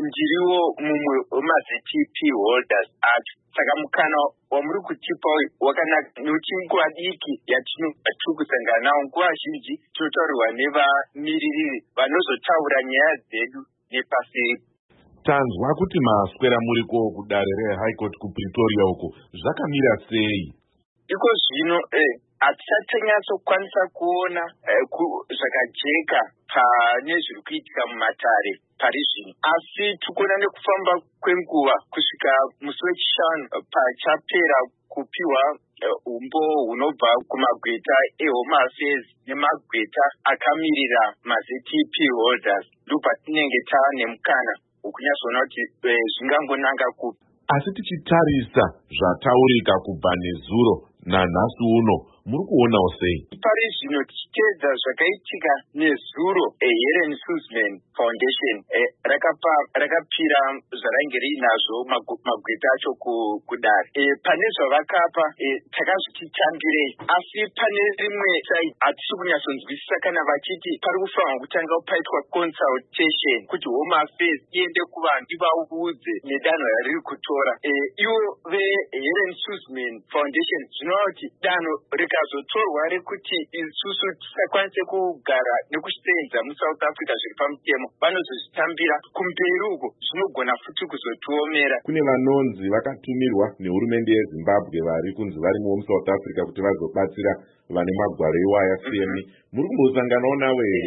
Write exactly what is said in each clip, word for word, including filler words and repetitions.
ndiriwo mumwe wemazTP holders acho. Saka mukana wamuri kutipa wakanaka nekuti nguva diki yatinobva kusangana nawo nguva zhinji tinotaurirwa nevamiririri vanozotaura nyaya dzedu nepaseri. Tanzwa kuti maswera muriko kudare reHigh Court kuPretoria uko zvakamira sei? Iko zvino hatichatonyatsokwanisa kuona zvakajeka pane zviri kuitika mumatare pari zvino, asi tikuona nekufamba kwenguva kusvika musi wechishanu pachapera kupiwa umbo hunobva kumagweta eHome Affairs nemagweta akamirira maZTP holders, ndopatinenge tava nemukana wokunyatsoona kuti zvingangonanga kupi. Asi tichitarisa zvataurika kubva nezuro nanhasi uno, muri kuonawo sei? Pari zvino tichiteedza zvakaitika nezuro eHelen Suzman Foundation rakapa rakapira zvarange riinazvo magweta acho kudare. Pane zvavakapa takazvichitambirei, asi pane rimwe sai hatisi kunyatsonzwisisa kana vachiti pari kufanirwa kutanga paitwa consultation kuti Home Affairs iende kuvanhu ivaudze nedanho rariri kutora. Ivo veHelen Suzman Foundation zvinova kuti danho rikazotorwa rekuti isusu tisakwanise kugara nekusenza muSouth Africa zviri pamutemo, vanozozvitambira kumberi uko, zvinogona futi kuzotiomera. Kune vanonzi vakatumirwa nehurumende yeZimbabwe vari kunzi varimo muSouth Africa kuti vazobatsira vane magwaro ewaya femi. Muri kumbosanganawo navo here?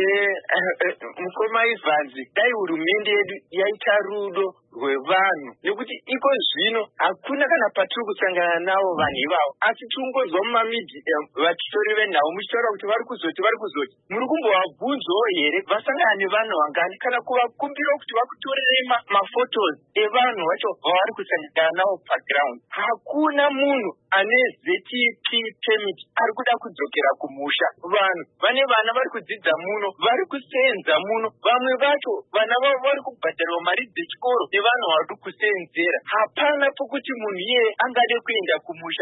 Mukoma Evans, dai hurumende yedu yaita rudo rwevanhu, nekuti iko zvino hakuna kana patiri kusangana navo vanhu ivavo, asi tingozwa mumamidhia vachitori venhau muchitaura kuti vari kuzoti vari kuzoti muri kumbovabvunzawo here vasangana nevanhu vangani, kana kuvakumbira kuti vakutorerei mafotos evanhu vacho vavari kusangana navo paground. Hakuna munhu ane ZTP permit ari kuda kudzokera kumusha. Vanhu vane vana vari kudzidza muno, vari kusenza muno, vamwe vacho vana vavo vari kubhadharwa mari dzechikoro nevanhu vari kusenzera. Hapana pokuti munhu iye angade kuenda kumusha.